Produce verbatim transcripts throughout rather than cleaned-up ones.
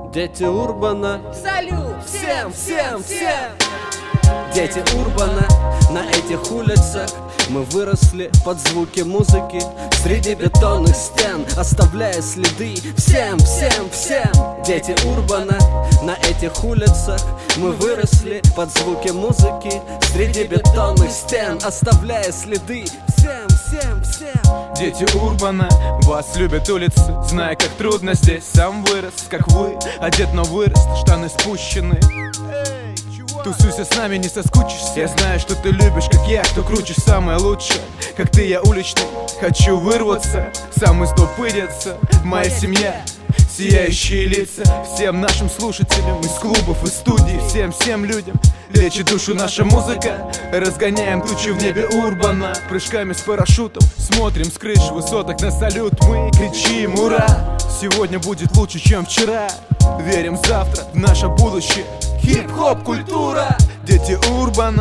Дети Урбана. Салют! Всем, всем, всем! Дети Урбана. На этих улицах мы выросли под звуки музыки, среди бетонных стен, оставляя следы. Всем, всем, всем! Дети Урбана. На этих улицах мы выросли под звуки музыки, среди бетонных стен, оставляя следы. Всем, всем, всем! Дети Урбана, вас любят улицы, зная, как трудно здесь. Сам вырос, как вы, одет, но вырос, штаны спущены. Тусуйся с нами, не соскучишься. Я знаю, что ты любишь, как я, кто круче, самое лучшее. Как ты, я уличный, хочу вырваться, сам из доп выйдется. Моя семья, сияющие лица. Всем нашим слушателям из клубов и студий, всем-всем людям лечит душу наша музыка. Разгоняем тучи в небе Урбана, прыжками с парашютом смотрим с крыш высоток на салют. Мы кричим ура! Сегодня будет лучше, чем вчера. Верим завтра в наше будущее. Хип-хоп культура. Дети Урбана.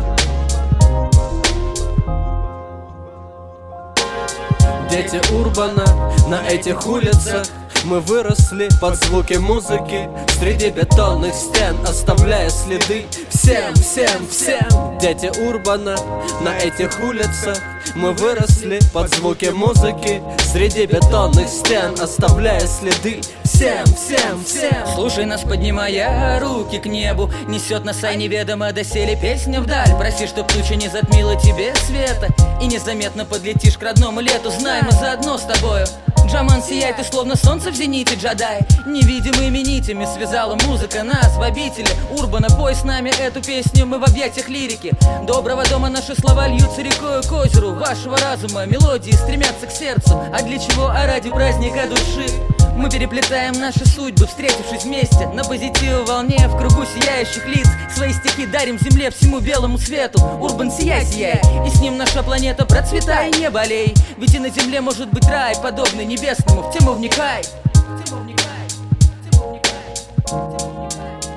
Дети Урбана. На этих улицах мы выросли под звуки музыки, среди бетонных стен, оставляя следы. Всем, всем, всем! Дети Урбана. На этих улицах мы выросли под звуки музыки, среди бетонных стен, оставляя следы. Всем, всем, всем! Слушай нас, поднимая руки к небу, несет нас ай неведомо доселе песня вдаль. Проси, чтоб туча не затмила тебе света, и незаметно подлетишь к родному лету. Знай, мы заодно с тобою. Джаман, сияй, ты словно солнце в зените, джадай. Невидимыми нитями связала музыка нас в обители Урбана. Пой с нами эту песню, мы в объятиях лирики. Доброго дома наши слова льются рекою к озеру вашего разума. Мелодии стремятся к сердцу, а для чего? А ради праздника души. Мы переплетаем наши судьбы, встретившись вместе на позитиве волне, в кругу сияющих лиц. Свои стихи дарим земле, всему белому свету. Урбан, сияй, сияй, и с ним наша планета процветай. Не болей, ведь и на земле может быть рай, подобный небесному. В тему вникай. В тему вникай. В тему вникай. В тему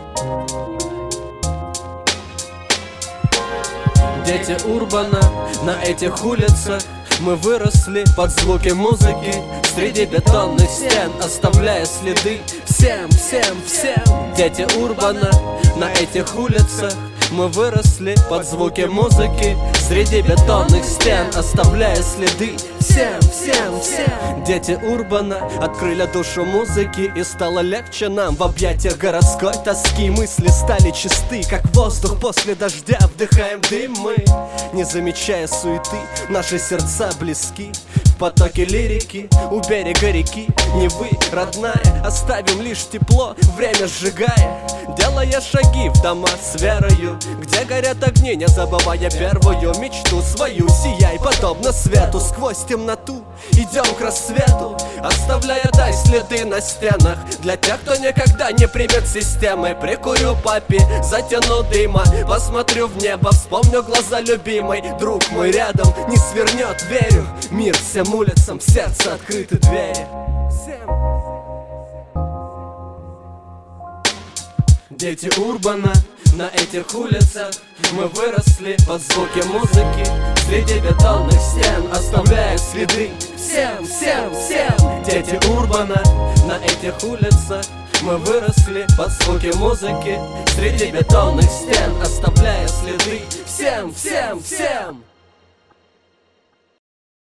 вникай. Дети Урбана. На этих улицах мы выросли под звуки музыки, среди бетонных стен, оставляя следы. Всем, всем, всем! Дети Урбана. На этих улицах мы выросли под звуки музыки, среди бетонных стен, оставляя следы. Всем, всем, всем! Дети Урбана. Открыли душу музыки, и стало легче нам в объятиях городской тоски. Мысли стали чисты, как воздух после дождя. Вдыхаем дым мы, не замечая суеты. Наши сердца близки в потоке лирики. У берега реки Невы, родная, оставим лишь тепло, время сжигая, делая шаги в дома с верою, где горят огни, не забывая первую мечту свою. Сияй, подобно свету, сквозь темноту идем к рассвету, оставляя дай следы на стенах. Для тех, кто никогда не примет системы, прикурю папи, затяну дыма, посмотрю в небо, вспомню глаза любимой. Друг мой рядом не свернет, верю. Мир всем улицам, в сердце открыты двери. Всем. Дети Урбана. На этих улицах мы выросли под звуки музыки, среди бетонных стен, оставляя следы. Всем, всем, всем! Дети Урбана. На этих улицах мы выросли под звуки музыки, среди бетонных стен, оставляя следы. Всем, всем, всем!